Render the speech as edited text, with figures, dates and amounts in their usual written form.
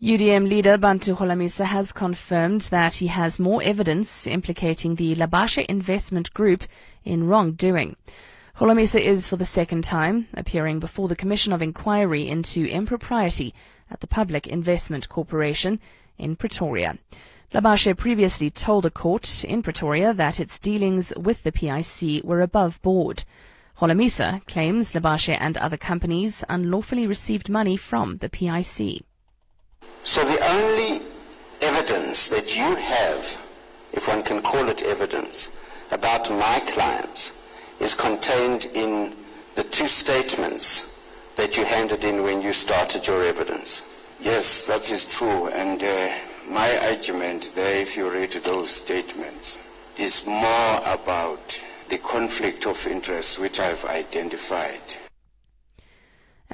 UDM leader Bantu Holomisa has confirmed that he has more evidence implicating the Labashe Investment Group in wrongdoing. Holomisa is for the second time appearing before the Commission of Inquiry into Impropriety at the Public Investment Corporation in Pretoria. Labashe previously told a court in Pretoria that its dealings with the PIC were above board. Holomisa claims Labashe and other companies unlawfully received money from the PIC. So the only evidence that you have, if one can call it evidence, about my clients is contained in the two statements that you handed in when you started your evidence. Yes, that is true. And my argument there, if you read those statements, is more about the conflict of interest which I've identified